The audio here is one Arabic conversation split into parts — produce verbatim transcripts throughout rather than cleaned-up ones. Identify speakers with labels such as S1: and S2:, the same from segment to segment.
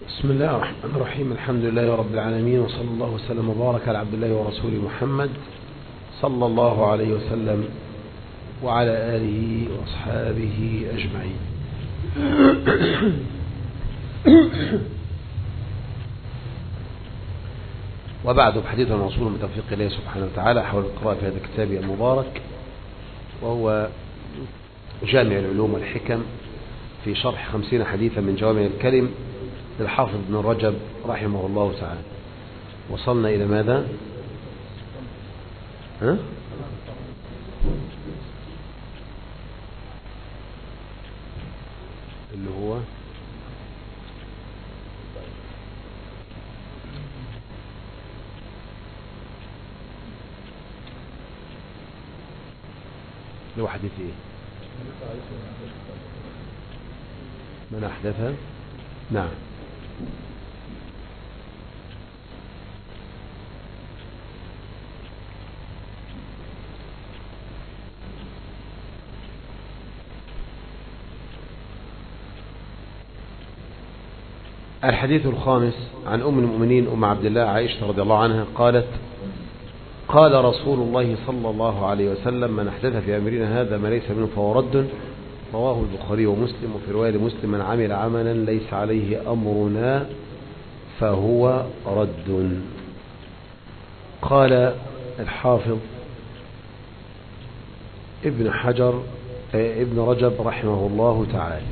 S1: بسم الله الرحمن الرحيم. الحمد لله رب العالمين، وصلى الله وسلم وبارك على عبد الله ورسوله محمد صلى الله عليه وسلم وعلى آله وأصحابه أجمعين. وبعد، بحديث الرسول من توفيق الله سبحانه وتعالى حول القراءة في هذا الكتاب المبارك، وهو جامع العلوم والحكم في شرح خمسين حديثا من جوامع الكلم للحافظ ابن رجب رحمه الله تعالى. وصلنا إلى ماذا؟ ها؟ اللي هو اللي هو حديث ايه؟ من أحدث؟ نعم. الحديث الخامس عن أم المؤمنين أم عبد الله عائشة رضي الله عنها قالت: قال رسول الله صلى الله عليه وسلم: من أحدث في أمرنا هذا ما ليس منه فهو رد. رواه البخاري ومسلم. وفي رواية مسلم: من عمل عملا ليس عليه أمرنا فهو رد. قال الحافظ ابن حجر ابن رجب رحمه الله تعالى: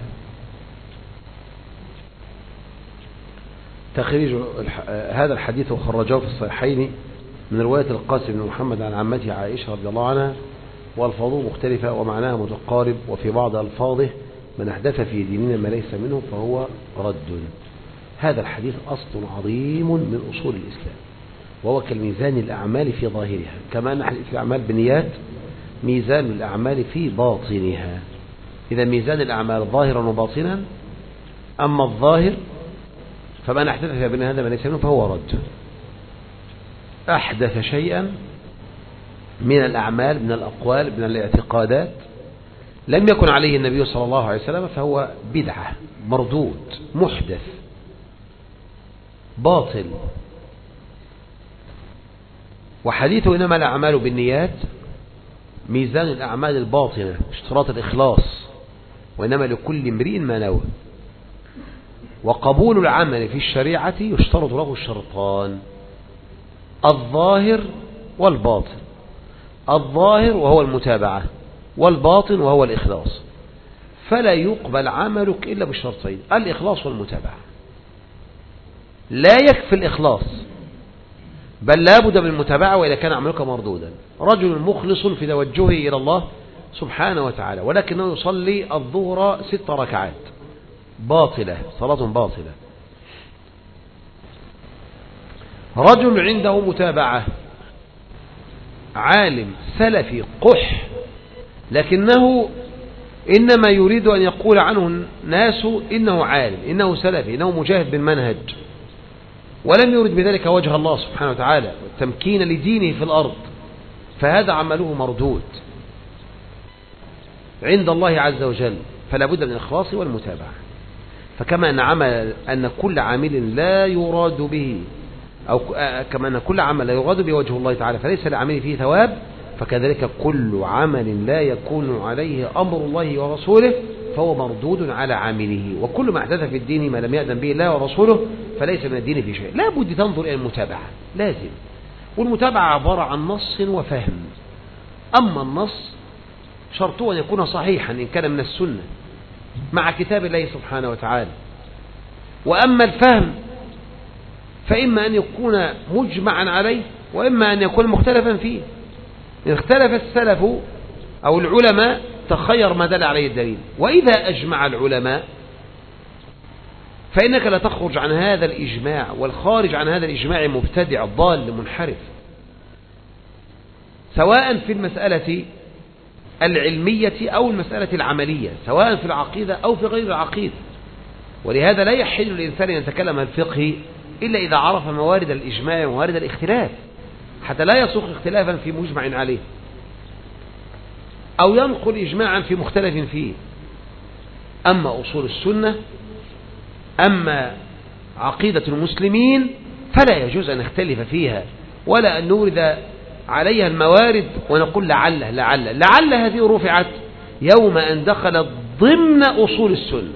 S1: تخريج هذا الحديث وخرجه في الصحيحين من رواية القاسم بن محمد عن عمته عائشة رضي الله عنها، والفاظه مختلفة ومعناها متقارب، وفي بعض ألفاظه: من أحدث في ديننا ما ليس منه فهو رد. هذا الحديث أصل عظيم من أصول الإسلام، وهو كالميزان الأعمال في ظاهرها، كما أن حديث الأعمال بالنيات ميزان الأعمال في باطنها. إذا ميزان الأعمال ظاهرا وباطنا، أما الظاهر فمن أحدث في أمرنا هذا ما ليس منه فهو رد. أحدث شيئا من الأعمال، من الأقوال، من الاعتقادات لم يكن عليه النبي صلى الله عليه وسلم فهو بدعة، مردود، محدث، باطل. وحديثه إنما الأعمال بالنيات ميزان الأعمال الباطنة، اشتراط الإخلاص، وإنما لكل امرئ ما نوى. وقبول العمل في الشريعة يشترط له الشرطان: الظاهر والباطن. الظاهر وهو المتابعة، والباطن وهو الإخلاص. فلا يقبل عملك إلا بالشرطين: الإخلاص والمتابعة. لا يكفي الإخلاص، بل لا بد من المتابعة، وإذا كان عملك مردودا. رجل مخلص في توجهه إلى الله سبحانه وتعالى، ولكنه يصلي الظهر ست ركعات باطلة، صلاة باطلة. رجل عنده متابعة، عالم سلفي قح، لكنه إنما يريد أن يقول عنه الناس إنه عالم، إنه سلفي، إنه مجاهد بالمنهج، ولم يرد بذلك وجه الله سبحانه وتعالى والتمكين لدينه في الأرض، فهذا عمله مردود عند الله عز وجل. فلا بد من الإخلاص والمتابعة. فكما أن عمل أن كل عامل لا يراد به، أو كما أن كل عمل لا يراد به وجه الله تعالى فليس لعمله فيه ثواب، فكذلك كل عمل لا يكون عليه أمر الله ورسوله فهو مردود على عامله. وكل ما أحدث في الدين ما لم يأذن به الله ورسوله فليس من الدين في شيء. لا بد تنظر إلى المتابعة، لازم. والمتابعة عبارة عن نص وفهم. أما النص شرطه أن يكون صحيحا إن كان من السنة مع كتاب الله سبحانه وتعالى. وأما الفهم فإما أن يكون مجمعا عليه، وإما أن يكون مختلفا فيه. إن اختلف السلف أو العلماء تخير ما دل عليه الدليل. وإذا أجمع العلماء فإنك لا تخرج عن هذا الإجماع، والخارج عن هذا الإجماع مبتدع ضال منحرف، سواء في المسألة العلمية أو المسألة العملية، سواء في العقيدة أو في غير العقيدة. ولهذا لا يحل للإنسان أن يتكلم عن الفقه إلا إذا عرف موارد الإجماع وموارد الاختلاف، حتى لا يسوق اختلافا في مجمع عليه، أو ينقل إجماعا في مختلف فيه. أما أصول السنة، أما عقيدة المسلمين فلا يجوز أن نختلف فيها ولا أن نورد عليها الموارد ونقول لعل لعل لعل هذه رفعت يوم أن دخلت ضمن أصول السنة.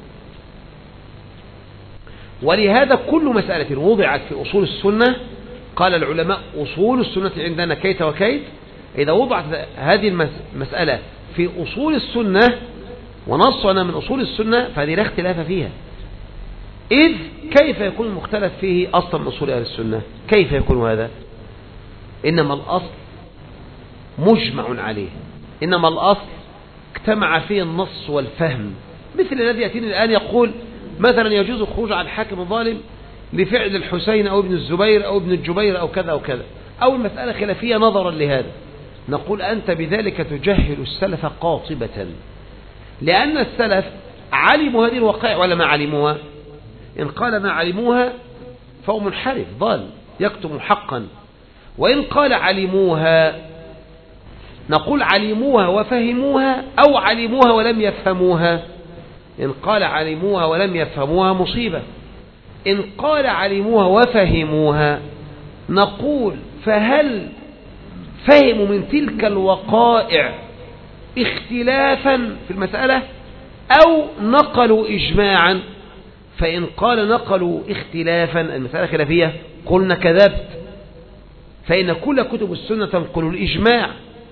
S1: ولهذا كل مسألة وضعت في أصول السنة قال العلماء أصول السنة عندنا كيت وكيت. إذا وضعت هذه المسألة في أصول السنة ونصنا من أصول السنة فهذه لا اختلاف فيها. إذ كيف يكون المختلف فيه أصلا من أصول أهل السنة؟ كيف يكون هذا؟ إنما الأصل مجمع عليه، إنما الأصل اجتمع فيه النص والفهم. مثل الذي يأتيني الآن يقول مثلا يجوز الخروج على الحاكم الظالم لفعل الحسين أو ابن الزبير أو ابن الجبير أو كذا أو كذا، أو المسألة خلافية نظرا لهذا، نقول أنت بذلك تجهل السلف قاطبة، لأن السلف علموا هذه الوقائع ولا ما علموها؟ إن قال ما علموها فهو منحرف ضال يكتم حقا، وإن قال علموها نقول علموها وفهموها أو علموها ولم يفهموها. إن قال علموها ولم يفهموها مصيبة، إن قال علموها وفهموها نقول فهل فهموا من تلك الوقائع اختلافا في المسألة أو نقلوا إجماعا؟ فإن قال نقلوا اختلافا المسألة خلافية قلنا كذبت، فإن كل كتب السنة تنقل الإجماع.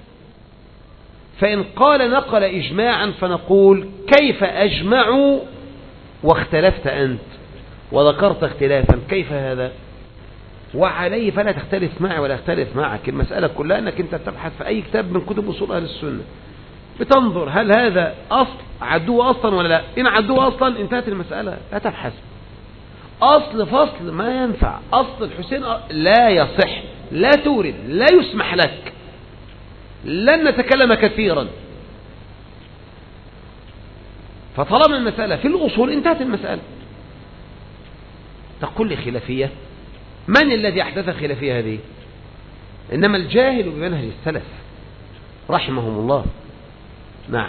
S1: فإن قال نقل إجماعا فنقول كيف أجمعوا واختلفت أنت وذكرت اختلافا، كيف هذا؟ وعليه فلا تختلف معي ولا اختلف معك. المسألة كلها أنك أنت تبحث في أي كتاب من كتب أصول أهل السنة بتنظر هل هذا أصل عدوه أصلا ولا لا. إن عدوه أصلا انتهت المسألة، لا تبحث. أصل فصل ما ينفع، أصل الحسين لا يصح، لا تورد، لا يسمح لك، لن نتكلم كثيرا. فطالما المسألة في الأصول انتهت المسألة. تقول لي خلافية، من الذي أحدث الخلافية هذه؟ إنما الجاهل بمنهج السلف رحمهم الله. نعم.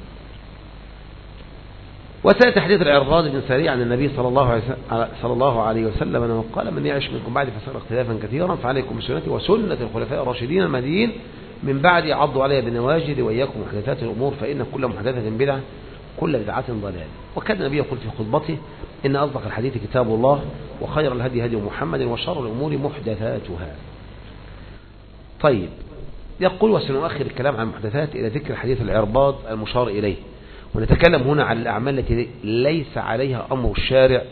S1: وسأتي حديث العرباض بن سريع عن النبي صلى الله عليه وسلم, صلى الله عليه وسلم أنه قال من يعش منكم بعد فسيرى اختلافا كثيرا فعليكم بسنتي وسنة الخلفاء الراشدين المهديين من بعد عضوا عليها بالنواجذ وإياكم محدثات الأمور فإن كل محدثة بدعة كل بدعة ضلالة. وكان النبي يقول في خطبته إن أصدق الحديث كتاب الله وخير الهدي هدي محمد وشر الأمور محدثاتها. طيب، يقول وسنؤخر الكلام عن المحدثات إلى ذكر حديث العرباض المشار إليه، ونتكلم هنا عن الأعمال التي ليس عليها أمر الشارع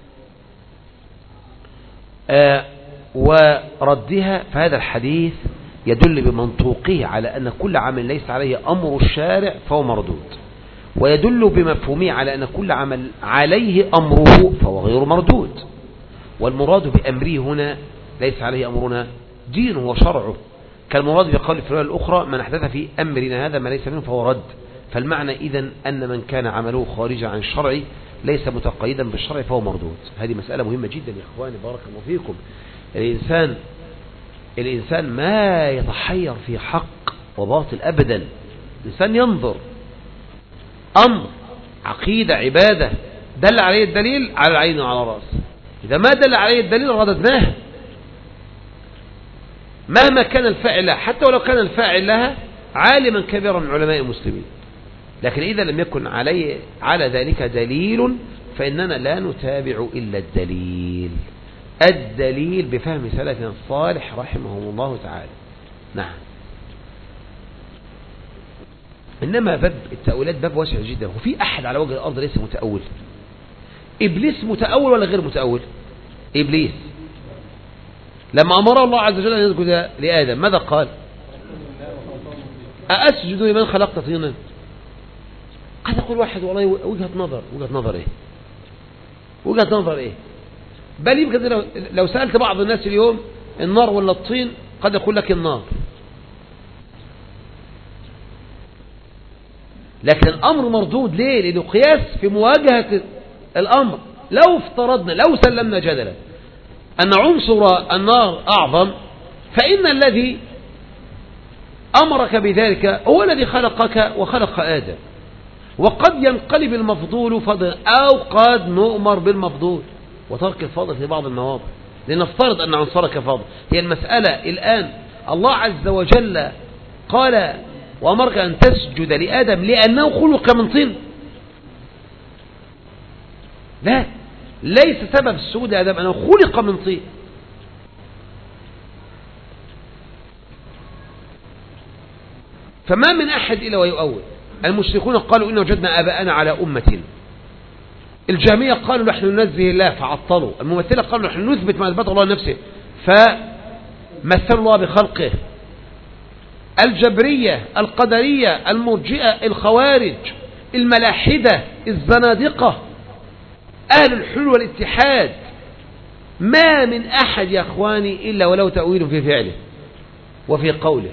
S1: آه وردها. فهذا الحديث يدل بمنطوقه على أن كل عمل ليس عليه أمر الشارع فهو مردود، ويدل بمفهومه على أن كل عمل عليه أمره فهو غير مردود. والمراد بأمره هنا ليس عليه أمرنا دينه وشرعه، كالمراد بقول الفريق الأخرى من أحدث في أمرنا هذا ما ليس منه فهو رد. فالمعنى إذن أن من كان عمله خارجا عن الشرع ليس متقيدا بالشرع فهو مردود. هذه مسألة مهمة جدا يا إخواني بارك الله فيكم. الإنسان الإنسان ما يتحير في حق وباطل أبدا. الإنسان ينظر أمر عقيدة عبادة دل عليه الدليل على العين وعلى الرأس، إذا ما دل عليه الدليل رددناه مهما كان الفاعل لها، حتى ولو كان الفاعل لها عالما كبيرا من علماء المسلمين. لكن إذا لم يكن عليه على ذلك دليل فإننا لا نتابع إلا الدليل الدليل بفهم سلفنا الصالح رحمهم الله تعالى. نعم. إنما باب التأويلات باب واسع جدا، وفي أحد على وجه الأرض ليس متأول؟ إبليس متأول ولا غير متأول؟ إبليس لما أمر الله عز وجل أن يسجد لآدم ماذا قال؟ أأسجد لمن خلقت طينا؟ قد يقول واحد والله وجهة نظر وجهة نظر إيه وجهة نظر إيه بل يمكن لو, لو سألت بعض الناس اليوم النار ولا الطين قد يقول لك النار. لكن الأمر مردود ليه؟ لأنه قياس في مواجهة الأمر. لو افترضنا لو سلمنا جدلا أن عنصر النار أعظم فإن الذي أمرك بذلك هو الذي خلقك وخلق آدم، وقد ينقلب المفضول فضلا أو قد نؤمر بالمفضول وترك الفاضل في بعض المواضع، لنفترض أن عنصرك فاضل. هي المسألة الآن الله عز وجل قال وأمرك أن تسجد لآدم لأنه خلق من طين؟ لا، ليس سبب السجود لآدم أنه خلق من طين. فما من أحد إلا ويؤول. المشركون قالوا إن وجدنا آباءنا على أمة، الجهمية قالوا نحن ننزه الله فعطلوا، الممثلة قالوا نحن نثبت ما أثبت الله نفسه فمثلوا الله بخلقه، الجبرية، القدرية، المرجئة، الخوارج، الملاحدة، الزنادقة، أهل الحلول والاتحاد، ما من أحد يا أخواني إلا ولو تأويل في فعله وفي قوله.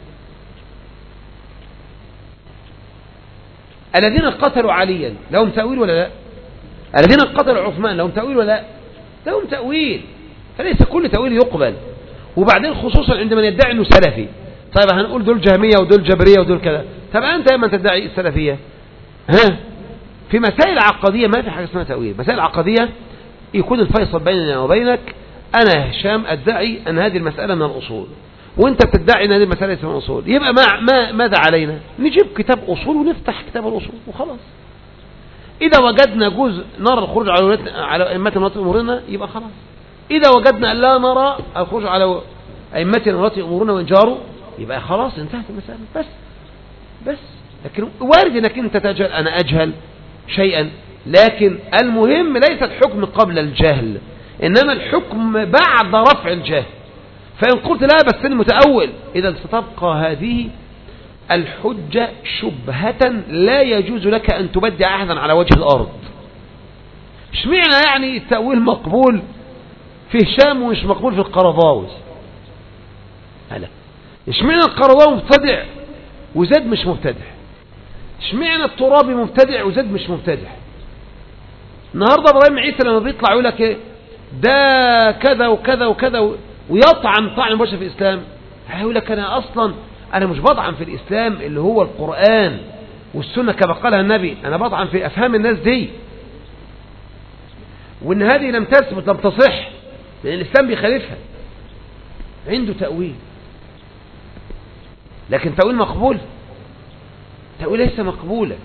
S1: الذين قتلوا عليا لهم تأويل ولا لا؟ الذين قتلوا عثمان لهم تأويل ولا لا؟ لهم تأويل، فليس كل تأويل يقبل. وبعدين خصوصا عندما يدعي أنه سلفي، طيب هنقول دول جهمية ودول جبرية ودول كذا، طب أنت يا من تدعي السلفية ها في مسائل عقدية ما في حاجة اسمها تأويل. مسائل عقدية يكون الفيصل بيننا وبينك، أنا هشام أدعي أن هذه المسألة من الأصول وانت بتدعي ان هذه المسألة ليست من الأصول، يبقى ما ما ماذا علينا؟ نجيب كتاب أصول ونفتح كتاب الأصول وخلاص. إذا وجدنا جزء نرى الخروج على على أئمتنا ولاة أمورنا يبقى خلاص. إذا وجدنا أن لا نرى الخروج على أئمتنا ولاة أمورنا وإنجاره يبقى خلاص انتهت المسألة. بس بس لكن وارد انك انت تجهل، أنا أجهل شيئا، لكن المهم ليس الحكم قبل الجهل، إنما الحكم بعد رفع الجهل. فإن قلت لا بس المتأول، إذا ستبقى هذه الحجة شبهة لا يجوز لك أن تبدع أحدا على وجه الأرض. اشمعنى يعني التأويل مقبول في هشام ومش مقبول في القرضاوي؟ لا، اشمعنى القرضاوي مبتدع وزاد مش مبتدع؟ اشمعنى الترابي مبتدع وزاد مش مبتدع؟ النهارده ابراهيم عيسى لما بيطلع يقول لك ايه ده كذا وكذا وكذا ويطعن طعن مباشر في الإسلام، هيقول لك أنا أصلا أنا مش بطعن في الإسلام اللي هو القرآن والسنة كما قالها النبي، أنا بطعن في أفهام الناس دي، وإن هذه لم تثبت لم تصح لأن الإسلام بيخالفها. عنده تأويل، لكن تأويل مقبول؟ تأويل ليس مقبولا.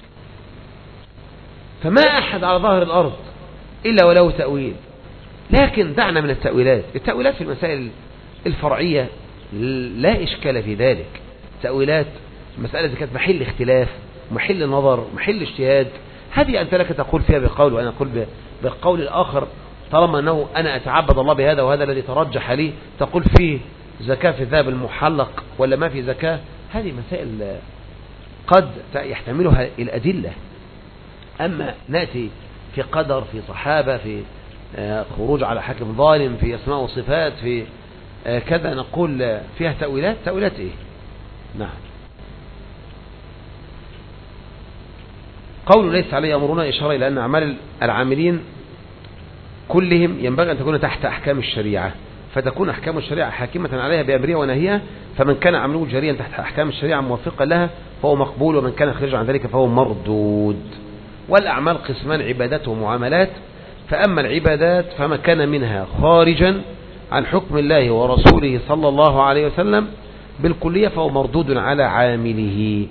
S1: فما أحد على ظهر الأرض إلا وله تأويل. لكن دعنا من التأويلات. التأويلات في المسائل الفرعية لا إشكال في ذلك. تأويلات مسألة إذا كانت محل اختلاف، محل نظر، محل اجتهاد، هذه أنت لك تقول فيها بقول وأنا أقول بقول الآخر، طالما أنه أنا أتعبد الله بهذا وهذا الذي ترجح لي، تقول فيه زكاة في الذهب المحلق ولا ما في زكاة. هذه مسائل قد يحتملها الأدلة. أما نأتي في قدر، في صحابة، في خروج على حاكم ظالم، في أسماء وصفات، في كذا، نقول فيها تأويلات. تأويلات إيه؟ نعم. قول ليس عليه أمرنا إشارة إلى أن أعمال العاملين كلهم ينبغي أن تكون تحت أحكام الشريعة، فتكون أحكام الشريعة حاكمة عليها بأمرها ونهيها، فمن كان عمله جاريا تحت أحكام الشريعة موافقا لها فهو مقبول، ومن كان خارجا عن ذلك فهو مردود. والأعمال قسمان، عبادات ومعاملات. فأما العبادات فما كان منها خارجا عن حكم الله ورسوله صلى الله عليه وسلم بالكلية فهو مردود على عامله.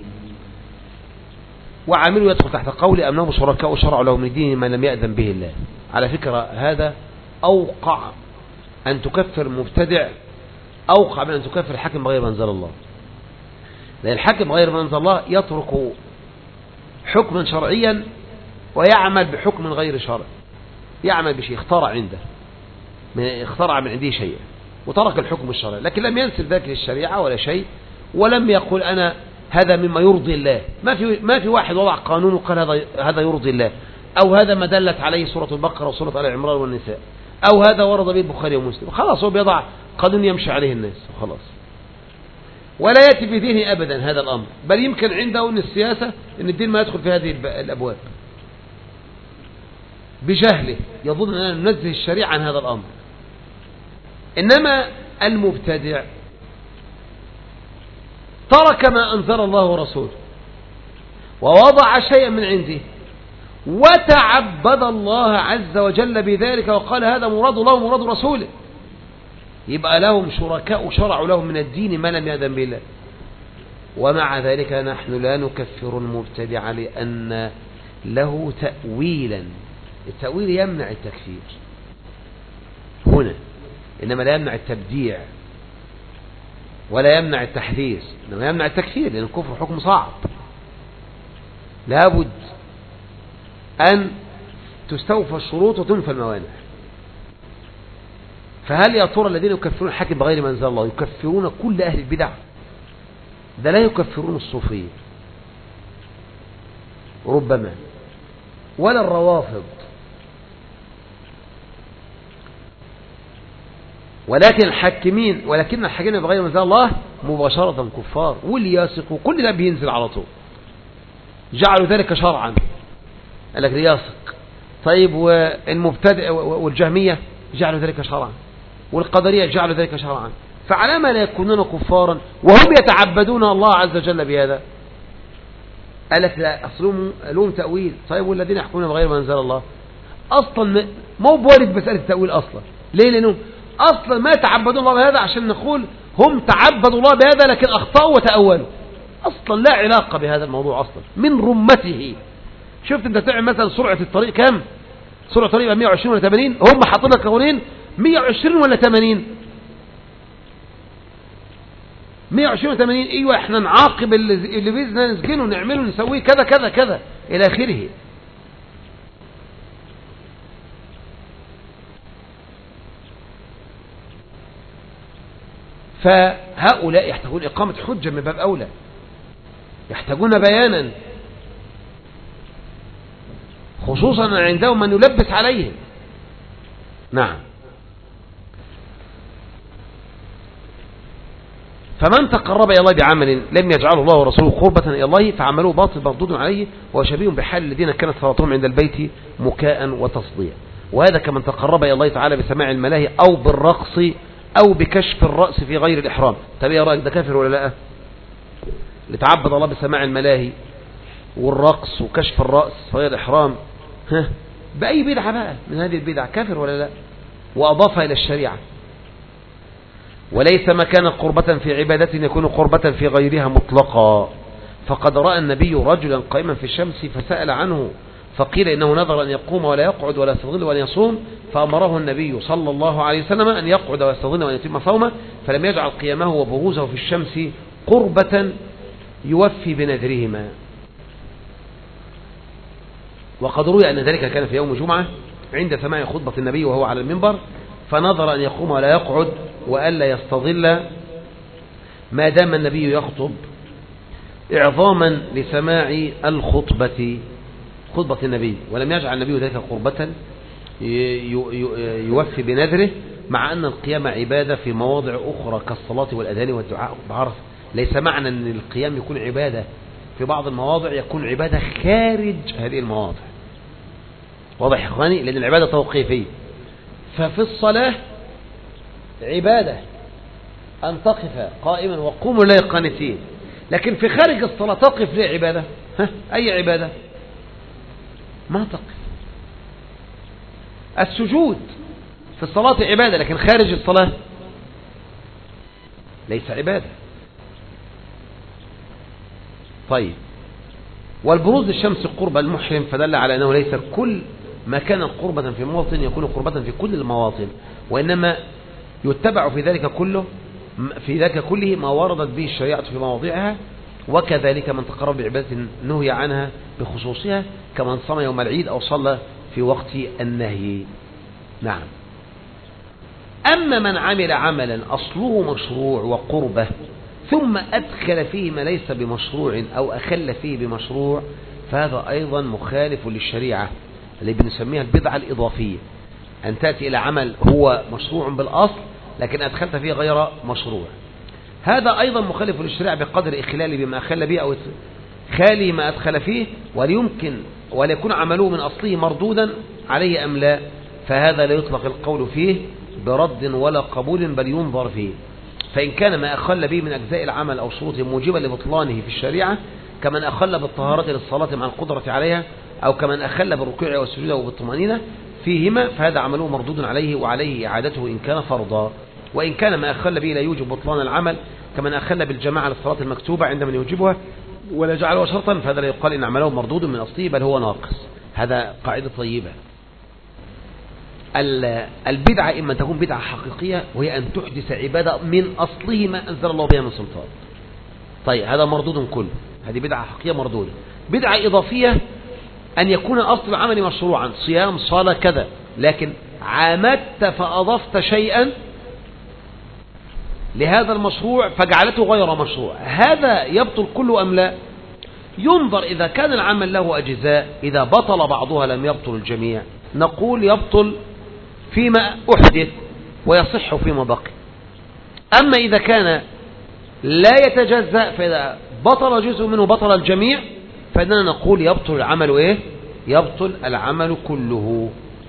S1: وعامله يدخل تحت قول أنهم شركاء شرعوا له من دينه ما لم يأذن به الله. على فكرة هذا أوقع أن تكفر مبتدع، أوقع من أن تكفر الحاكم بغير ما أنزل الله. لأن الحاكم بغير ما أنزل الله يترك حكما شرعيا ويعمل بحكم غير شرعي، يعمل بشيء اخترع عنده، من اخترع من عنده شيء وترك الحكم الشرعي، لكن لم ينسب ذلك للشريعة ولا شيء، ولم يقول أنا هذا مما يرضي الله. ما في ما في واحد وضع قانون وقال هذا هذا يرضي الله، أو هذا ما دلت عليه سورة البقرة وسورة آل عمران والنساء، أو هذا ورد به البخاري ومسلم. خلاص هو بيضع قانون يمشي عليه الناس وخلاص، ولا يأتي في دينه أبدا هذا الأمر، بل يمكن عنده أن السياسة أن الدين ما يدخل في هذه الأبواب، بجهله يظن أننا ننزه الشريعة عن هذا الأمر. إنما المبتدع ترك ما أنزل الله ورسوله ووضع شيئا من عنده وتعبد الله عز وجل بذلك وقال هذا مراد الله ومراد رسوله، يبقى لهم شركاء شرعوا لهم من الدين ما لم يأذن به الله. ومع ذلك نحن لا نكفر المبتدع لأن له تأويلا، التأويل يمنع التكفير هنا، إنما لا يمنع التبديع ولا يمنع التحديث، إنما يمنع التكفير، لأن الكفر حكم صعب لابد أن تستوفى الشروط وتنفى الموانع. فهل يا ترى الذين يكفرون الحاكم بغير ما أنزل الله يكفرون كل أهل البدع؟ ده لا يكفرون الصوفية ربما ولا الروافض، ولكن الحاكمين ولكن الحاكمين بغير ما أنزل الله مباشرة كفار، والياسق وكل ده بينزل على طول، جعلوا ذلك شرعا، قال لك ياسق. طيب والمبتدئ والجهمية جعلوا ذلك شرعا، والقدرية جعلوا ذلك شرعا، فعلى ما لا يكونون كفارا وهم يتعبدون الله عز وجل بهذا؟ قال لك لا، أصلهم لهم تأويل. طيب والذين يحكمون بغير ما أنزل الله أصلا ما هو بوارد مسألة التأويل أصلا. ليه؟ لأنهم أصلا ما يتعبدون الله بهذا، عشان نقول هم تعبدوا الله بهذا لكن أخطأوا وتأولوا، أصلا لا علاقة بهذا الموضوع أصلا من رمته. شفت أنت تعمل مثلا سرعة الطريق كام؟ سرعة الطريق مئة وعشرين ولا ثمانين، هم حاطين لك قوانين مئة وعشرين ولا ثمانين، مئة وعشرين ولا ثمانين. ايوه احنا نعاقب اللي بيزنا نسجنه ونعمله نسويه كذا كذا كذا الى اخره. فهؤلاء يحتاجون إقامة حجة من باب أولى، يحتاجون بيانا، خصوصا عندهم من يلبس عليهم. نعم. فمن تقرب إلى الله بعمل لم يجعله الله ورسوله قربة إلى الله فعمله باطل مردود عليه، وشبيه بحال الذين كانت صلاتهم عند البيت مكاء وتصديا. وهذا كمن تقرب إلى الله تعالى بسماع الملاهي أو بالرقص أو بكشف الرأس في غير الإحرام. طب يا رأيك ده كافر ولا لا؟ اللي تعبد الله بسماع الملاهي والرقص وكشف الرأس في غير الإحرام، ها بأي بدعة بقى من هذه البدع، كافر ولا لا؟ وأضافها إلى الشريعة. وليس مكان قربة في عبادة يكون قربة في غيرها مطلقا. فقد رأى النبي رجلا قائما في الشمس فسأل عنه، فقيل إنه نذر أن يقوم ولا يقعد ولا يستظل ولا يصوم، فأمره النبي صلى الله عليه وسلم أن يقعد ويستظل وأن يتم صومه، فلم يجعل قيامه وبروزه في الشمس قربة يوفي بنذرهما. وقد روي أن ذلك كان في يوم جمعة عند سماع خطبة النبي وهو على المنبر، فنظر أن يقوم ولا يقعد وألا يستظل ما دام النبي يخطب، إعظاما لسماع الخطبة خطبة النبي، ولم يجعل النبي ذلك قربة يوفي بنذره، مع أن القيام عبادة في مواضع أخرى كالصلاة والأذان والدعاء بعرف. ليس معنى أن القيام يكون عبادة في بعض المواضع يكون عبادة خارج هذه المواضع. واضح يا إخواني؟ لأن العبادة توقيفية. ففي الصلاة عبادة أن تقف قائما وقوموا لله قانتين، لكن في خارج الصلاة تقف ليه عبادة؟ ها؟ أي عبادة؟ ما تقف. السجود في الصلاة عبادة، لكن خارج الصلاة ليس عبادة. طيب، والبروز للشمس قرب المحرم فدل على أنه ليس كل ما كان قربة في موطن يكون قربة في كل المواطن، وإنما يتبع في ذلك كله في ذلك كله ما وردت به الشريعة في مواضعها، وكذلك من تقرب بعبادة نهي عنها بخصوصها كمن صام يوم العيد أو صلى في وقت النهي. نعم. أما من عمل عملا أصله مشروع وقربة ثم أدخل فيه ما ليس بمشروع أو أخل فيه بمشروع، فهذا أيضا مخالف للشريعة اللي بنسميها البدعة الإضافية، أن تأتي إلى عمل هو مشروع بالأصل لكن أدخلت فيه غير مشروع. هذا أيضا مخالف للشريعة بقدر إخلاله بما أخل به أو خالي ما أدخل فيه، وليمكن وليكون عمله من أصله مردودا عليه أم لا، فهذا لا يطلق القول فيه برد ولا قبول، بل ينظر فيه. فإن كان ما أخل به من أجزاء العمل أو شروط موجبة لبطلانه في الشريعة كمن أخل بالطهارة للصلاة مع القدرة عليها أو كمن أخل بالركوع والسجود وبالطمأنينة فيهما فهذا عمله مردود عليه وعليه إعادته إن كان فرضا. وإن كان ما أخل به لا يوجب بطلان العمل كمن أخل بالجماعة للصلاة المكتوبة عند من يوجبها ولا جعله شرطا فهذا لا يقال إن عمله مردود من أصله بل هو ناقص. هذا قاعدة طيبة. البدعة إما تكون بدعة حقيقية وهي أن تحدث عبادة من أصله ما أنزل الله بها من سلطان. طيب هذا مردود كله، هذه بدعة حقيقية مردودة. بدعة إضافية أن يكون أصل العمل مشروعا صيام صلاة كذا، لكن عامدت فأضفت شيئا لهذا المشروع فجعلته غير مشروع، هذا يبطل كله أم لا؟ ينظر إذا كان العمل له أجزاء، إذا بطل بعضها لم يبطل الجميع، نقول يبطل فيما أحدث ويصح فيما بقي. أما إذا كان لا يتجزأ فإذا بطل جزء منه بطل الجميع فإننا نقول يبطل العمل إيه؟ يبطل العمل كله.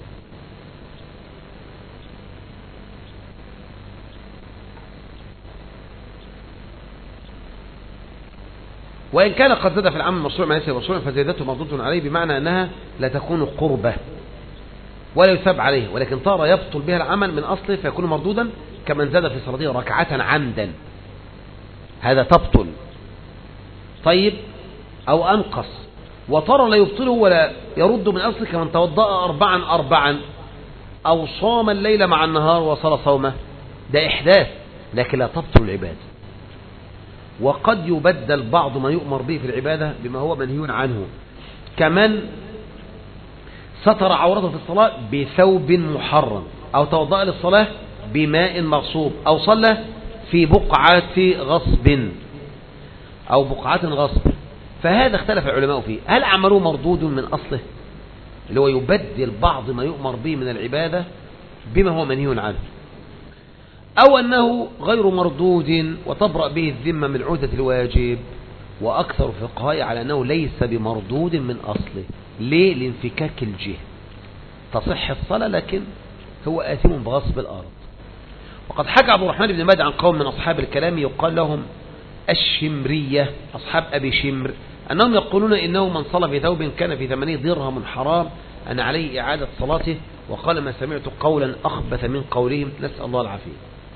S1: وإن كان قد زاد في العمل المشروع ما ليس مشروعا فزيادته مردود عليه بمعنى أنها لا تكون قربة ولا يثاب عليه، ولكن طار يبطل بها العمل من أصله فيكون مردودا كمن زاد في صلاته ركعة عمدا، هذا تبطل. طيب أو أنقص وطار لا يبطله ولا يرد من أصله كمن توضأ أربعا أربعا أو صام الليل مع النهار وصل صومه، ده إحداث لكن لا تبطل العبادة. وقد يبدل بعض ما يؤمر به في العبادة بما هو منهي عنه، كمن ستر عورته في الصلاة بثوب محرم أو توضأ للصلاة بماء مغصوب أو صلى في بقعة غصب أو بقعة غصب، فهذا اختلف العلماء فيه، هل عمله مردود من أصله اللي هو يبدل بعض ما يؤمر به من العبادة بما هو منهي عنه، أو أنه غير مردود وتبرأ به الذمة من عهدة الواجب. وأكثر الفقهاء على أنه ليس بمردود من أصله. ليه؟ لانفكاك الجهة، تصح الصلاة لكن هو آثم بغصب الأرض. وقد حكى عبد الرحمن بن مهدي عن قوم من أصحاب الكلام يقال لهم الشمرية أصحاب أبي شمر أنهم يقولون إنه من صلى في ثوب كان في ثمنه درهم حرام أن عليه إعادة صلاته، وقال ما سمعت قولا أخبث من قولهم نسأل الله العافية.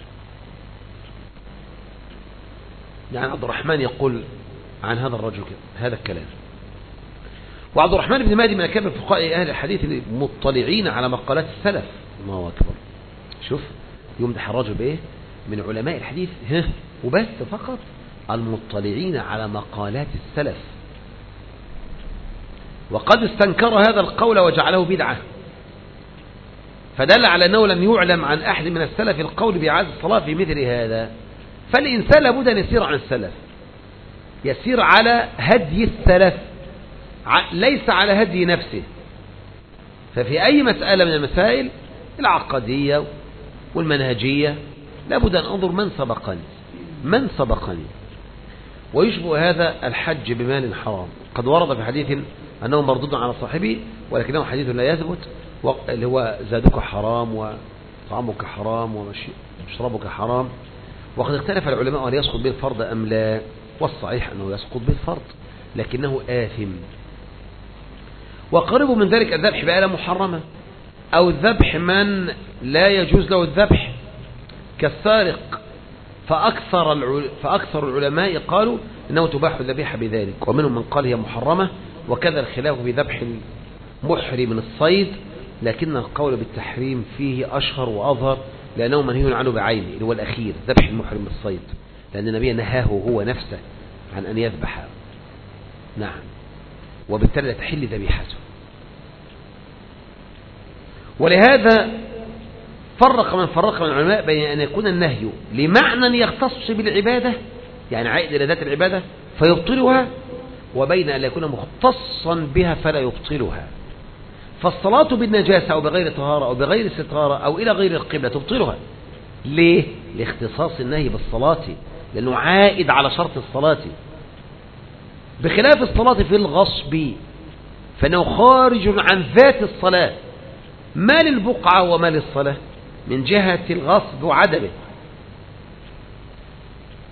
S1: يعني عبد الرحمن يقول عن هذا الرجل هذا الكلام. وعبد الرحمن بن مهدي من أكابر فقهاء أهل الحديث المطلعين على مقالات السلف. الله أكبر، شوف يمدح الرجل بإيه؟ من علماء الحديث ها وبس فقط المطلعين على مقالات السلف. وقد استنكر هذا القول وجعله بدعة، فدل على أنه لم يعلم عن أحد من السلف القول بإعادة الصلاة في مثل هذا. فالإنسان لابد أن يسير عن السلف، يسير على هدي السلف ليس على هدي نفسه. ففي أي مسألة من المسائل العقدية والمنهجية لابد أن أنظر من سبقني من سبقني ويشبه هذا الحج بمال حرام. قد ورد في حديث أنه مردود على صاحبه ولكنه حديث لا يثبت، اللي هو زادك حرام وطعامك حرام ومشربك حرام. وقد اختلف العلماء هل يسقط به الفرض أم لا، والصحيح أنه يسقط به الفرض لكنه آثم. وقرب من ذلك الذبح بآلة محرمة أو الذبح من لا يجوز له الذبح كالسارق، فأكثر العل... فأكثر العلماء قالوا إنه تباح الذبيحة بذلك، ومنهم من قال هي محرمة. وكذا الخلاف في ذبح المحرم من الصيد، لكن القول بالتحريم فيه أشهر وأظهر لأنه منهي عنه بعينه اللي هو الأخير ذبح المحرم من الصيد، لأن النبي نهاه هو نفسه عن أن يذبح. نعم، وبالتالي لا تحل ذبيحته. ولهذا فرق من فرق من العلماء بين أن يكون النهي لمعنى يختص بالعبادة يعني عائد إلى ذات العبادة فيبطلها، وبين أن يكون مختصا بها فلا يبطلها. فالصلاة بالنجاسة أو بغير طهارة أو بغير ستارة أو إلى غير القبلة تبطلها. ليه؟ لاختصاص النهي بالصلاة، لأنه عائد على شرط الصلاة، بخلاف الصلاة في الغصب فإنه خارج عن ذات الصلاة. ما للبقعة وما للصلاة من جهة الغصب وعدمه.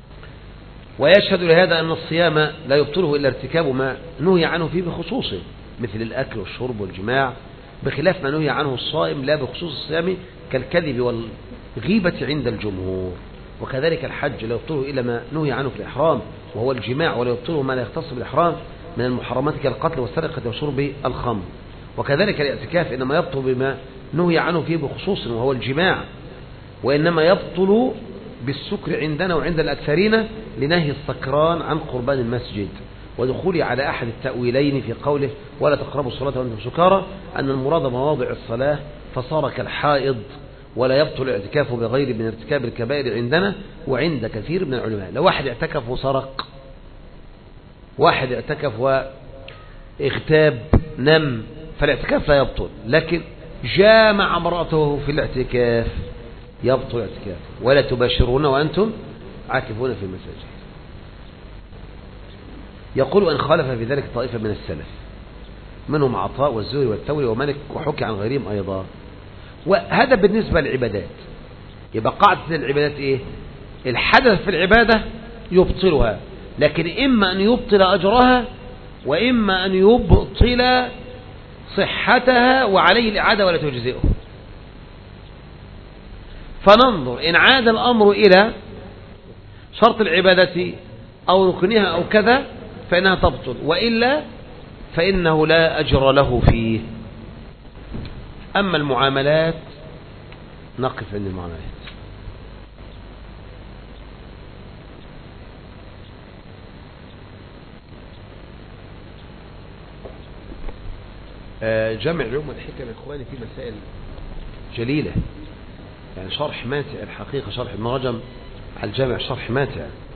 S1: ويشهد لهذا أن الصيام لا يبطله إلا ارتكاب ما نهي عنه فيه بخصوصه، مثل الأكل والشرب والجماع، بخلاف ما نهي عنه الصائم لا بخصوص الصيام كالكذب والغيبة عند الجمهور. وكذلك الحج لا يبطله إلا ما نهي عنه في الإحرام وهو الجماع، ولا يبطله ما لا يختص بالإحرام من المحرمات كالقتل والسرقة وشرب الخمر. وكذلك الاعتكاف إنما يبطل بما نهي عنه فيه بخصوص وهو الجماع، وإنما يبطل بالسكر عندنا وعند الأكثرين لنهي السكران عن قربان المسجد. ودخولي على أحد التأويلين في قوله ولا تقربوا الصلاة وأنتم سكارى أن المراد مواضع الصلاة فصار كالحائض، ولا يبطل الاعتكاف بغير من ارتكاب الكبائر عندنا وعند كثير من العلماء. لو واحد اعتكف وسرق، واحد اعتكف واغتاب نم، فالاعتكاف لا يبطل، لكن جامع امرأته في الاعتكاف يبطل الاعتكاف. ولا تباشرون وأنتم عاكفون في المساجد. يقول أن خالف في ذلك طائفة من السلف منهم عطاء والزهري والثوري ومالك، وحكي عن غيرهم أيضا. وهذا بالنسبة للعبادات. يبقى قاعدة العبادات إيه؟ الحدث في العبادة يبطلها، لكن إما أن يبطل أجرها وإما أن يبطل صحتها وعليه الإعادة ولا تجزئه. فننظر إن عاد الأمر إلى شرط العبادة أو ركنها أو كذا فإنها تبطل، وإلا فإنه لا أجر له فيه. أما المعاملات نقف عند المعاملات. جمع العلوم والحكم يا إخواني في مسائل جليلة، يعني شرح ماتع الحقيقة، شرح ابن رجب على الجامع شرح ماتع.